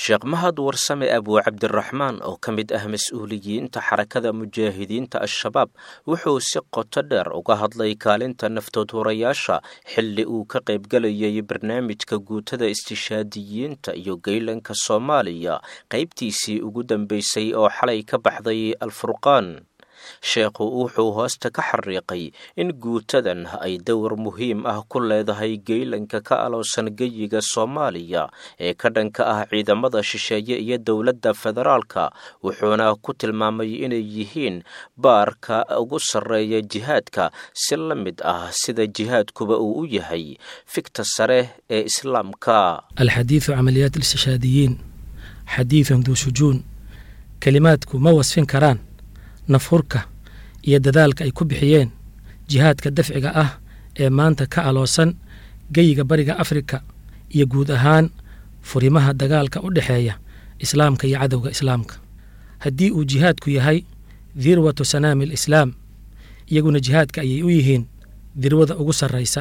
sheekh mahad warsame abuu cabdiraxmaan oo ka mid ah mas-uuliyiinta xarakada mujaahidiinta al-shabaab wuxuu si qoto dheer uga hadlay kaalinta naftoodhurayaasha xilli uu ka qaybgalayay barnaamijka guutada istishaadiyiinta iyo geylanka soomaaliya qaybtiisii ugu dambeysay oo xalay ka baxday alfurqaan. sheekhu wuxuu hoosta ka xariiqay in guutadan ay dowr muhiim ah ku leedahay geylanka ka aloosan geyiga soomaaliya ee ka dhanka ah ciidamada shisheeye iyo dowladda federaalka, wuxuuna ku tilmaamay inay yihiin baarka ugu sarreeya jihaadka si la mid ah sida jihaadkuba uu u yahay fikta sare ee islaamka. alxadiidu camaliyaat istishhaadiyiin xadiidun duu shujuun, kelimaadku ma wasfin karaan nafhurka iyo dadaalka ay ku bixiyeen jihaadka dafciga ah ee maanta ka aloosan geyiga bariga afrika iyo guud ahaan furimaha dagaalka u dhexeeya islaamka iyo cadowga islaamka. haddii uu jihaadku yahay dirwatu sanaami alislaam, iyaguna jihaadka ayay u yihiin dirwada ugu sarraysa.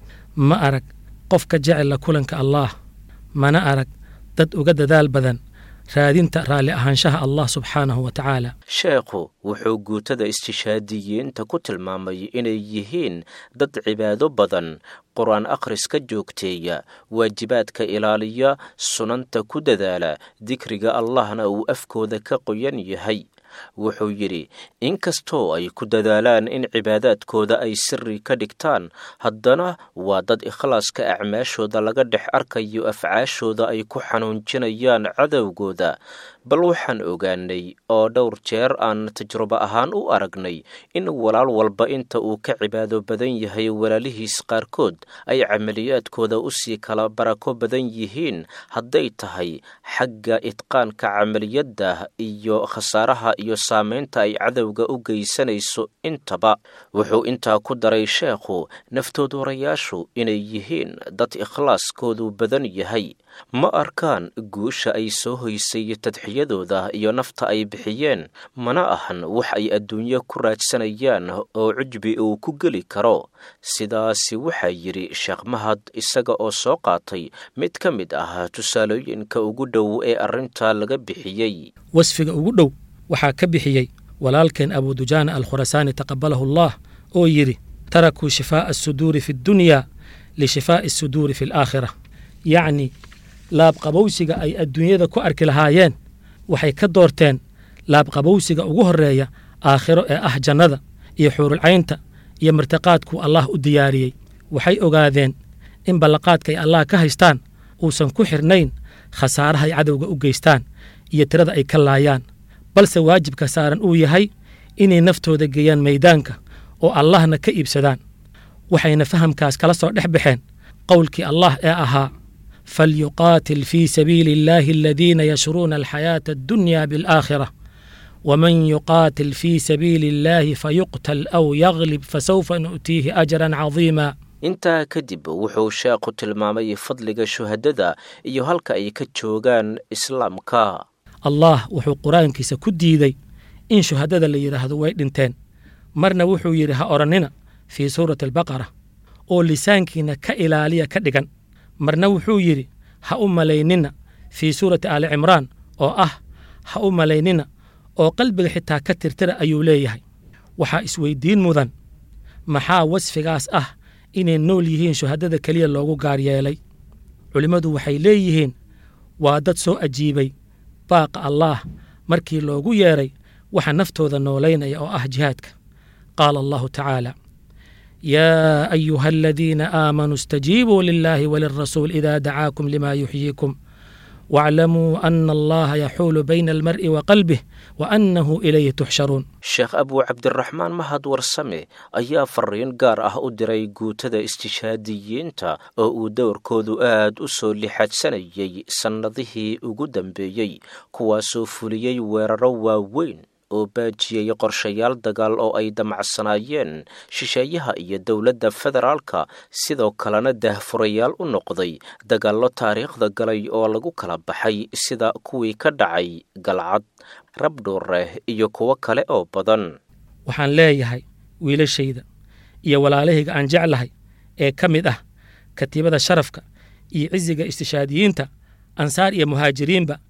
ma arag qof ka jecela kulanka allaah, mana arag dad uga dadaal badan raadinta raalli ahaanshaha allah subxaanahu wa tacaala. sheekhu wuxuu guutada istishaadiyiinta ku tilmaamay inay yihiin dad cibaado badan, qur-aan akhriska joogteeya, waajibaadka ilaaliya, sunanta ku dadaala, dikriga allahna uu afkooda ka qoyan yahay. wuxuu yidhi inkastoo ay ku dadaalaan in cibaadaadkooda ay siri ka dhigtaan, haddana waa dad ikhlaaska acmaashooda laga dhex arkayo afcaashooda ay ku xanuunjinayaan cadowgooda. bal waxaan ogaanay oo dhowr jeer aan tajrubo ahaan u aragnay in walaal walba inta uu ka cibaado badan yahay walaalihiis qaarkood ay camaliyaadkooda usii kala barako badan yihiin, hadday tahay xagga idqaanka camaliyadda iyo khasaaraha iyo saamaynta ay cadowga u geysanayso intaba. wuxuu intaa ku daray sheekhu naftoodurayaashu inay yihiin dad ikhlaaskoodu badan yahay. ma arkaan guusha ay soo hoysay tadxiyadooda iyo nafta ay bixiyeen, mana ahan wax ay adduunyo ku raadsanayaan oo cujbi uu ku geli karo. sidaasi waxaa yidhi sheekh mahad isaga oo soo qaatay mid ka mid ah tusaalooyinka ugu dhow ee arrintaa laga bixiyey. wasfiga ugu dhow waxaa ka bixiyey walaalkeen abuu dujaana alkhurasaani taqabalahu allah oo yidhi tarakuu shifaa'a asuduuri fi ddunyaa lishifaa'i asuduuri fi alaakhira. yacni laabqabowsiga ay adduunyada ku arki lahaayeen waxay ka doorteen laabqabowsiga ugu horreeya aakhiro ee ah jannada iyo xuurulcaynta iyo martiqaadkuu allah u diyaariyey. waxay ogaadeen in ballanqaadkaay allah ka haystaan uusan ku xirnayn khasaarahay cadowga u geystaan iyo tirada ay ka laayaan, balse waajibka saaran uu yahay inay naftooda geeyaan maydaanka oo allahna ka iibsadaan. waxayna fahamkaas kala soo dhex baxeen qowlkii allah ee ahaa falyuqaatil fii sabiili illaahi aladiina yashruuna alxayaata addunyaa bialaakhira waman yuqaatil fii sabiili illaahi fayuqtal aw yaglib fasawfa nu'tiihi ajran cadiima. intaa kadib wuxuu sheekhu tilmaamay fadliga shuhadada iyo halka ay ka joogaan islaamka. allah wuxuu qur-aankiisa ku diiday in shuhadada la yidhaahdo way dhinteen. marna wuxuu yidhi ha odhannina fii suurati albaqara oo lisaankiina ka ilaaliya ka dhigan. marna wuxuu yidhi ha u malaynina fii suurati aali cimraan oo ah ha u malaynina oo qalbiga xitaa ka tirtira ayuu leeyahay. waxaa isweyddiin mudan maxaa wasfigaas ah inay nool yihiin shuhadada keliya loogu gaar yeelay? culimmadu waxay leeyihiin waa dad soo ajiibay baaqa allaah markii loogu yeeray waxa naftooda noolaynaya oo ah jihaadka. qaala allahu tacaala yaa ayuha aladiina aamanuu istajiibuu lilaahi walirasuul idaa dacaakum limaa yuxyiikum waaclamuu ana allaha yaxuulu bayna almar'i wa qalbih wa annahu ilayhi tuxsharuun. sheekh abuu cabdiraxmaan mahad warsame ayaa fariin gaar ah u diray guutada istishaadiyiinta oo uu dowrkoodu aad u soo lixaadsanayay sannadihii ugu dambeeyey, kuwaasoo fuliyey weeraro waaweyn oo baajiyey qorshayaal dagaal oo ay damacsanaayeen shisheeyaha iyo dowladda federaalka, sidoo kalena daahfurayaal u noqday dagaallo taariikhda galay oo lagu kala baxay sida kuwii ka dhacay galcad, rabdhuure iyo kuwo kale oo badan. waxaan leeyahay wiilashayda iyo walaalahayga aan jeclahay ee ka mid ah katiibada sharafka iyo cisiga istishaadiyiinta, ansaar iyo muhaajiriinba,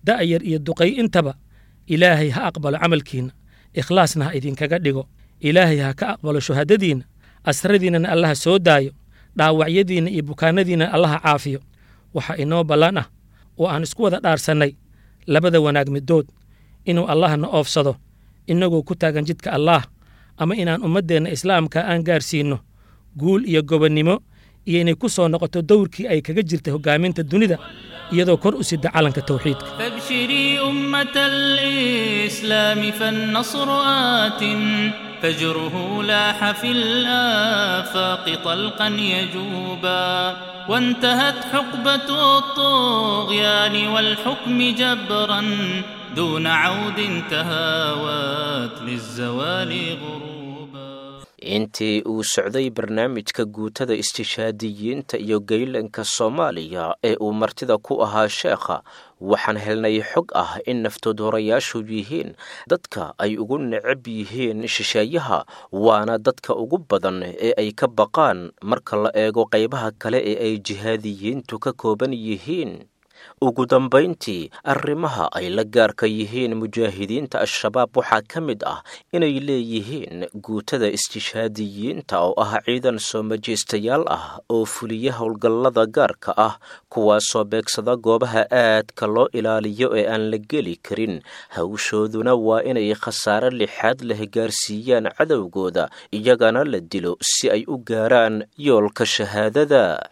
da'yar iyo duqay intaba ilaahay ha aqbalo camalkiinna ikhlaasna ha idinkaga dhigo ilaahay ha ka aqbalo shuhadadiinna asradiinnana allaha soo daayo dhaawacyadiinna iyo bukaanadiinna allaha caafiyo waxaa inoo ballan ah oo aan isku wada dhaarsannay labada wanaag middood inuu allahna oofsado innagoo ku taagan jidka allaah ama inaan ummaddeenna islaamka aan gaarsiinno guul iyo gobonnimo iyo inay ku soo noqoto dowrkii ay kaga jirtay hoggaaminta dunida iyadoo kor u sida calanka tawxiidka fabshiri ummata alislaami fannasru aatin fajruhu laaxa fi laafaaqi talqan yajuuba وانتهت حقبة الطغيان والحكم جبرا دون عود تهاوت للزوال غروبا intii uu socday barnaamijka guutada istishhaadiyiinta iyo geylanka Soomaaliya ee uu martida ku ahaa sheekha waxaan helnay xog ah in naftoodurayaashu yihiin dadka ay ugu necab yihiin shisheeyaha waana dadka ugu badan ee ay ka baqaan marka la eego qaybaha kale ee ay jihaadiyiintu ka kooban yihiin ugu dambayntii arrimaha ay la gaarka yihiin mujaahidiinta al-shabaab waxaa ka mid ah inay leeyihiin guutada istishhaadiyiinta oo ah ciidan soo majeystayaal ah oo fuliya howlgallada gaarka ah kuwaasoo beegsada goobaha aadka loo ilaaliyo ee aan la geli karin hawshooduna waa inay khasaare lixaad leh gaarsiiyaan cadowgooda iyagana la dilo si ay u gaaraan yoolka shahaadada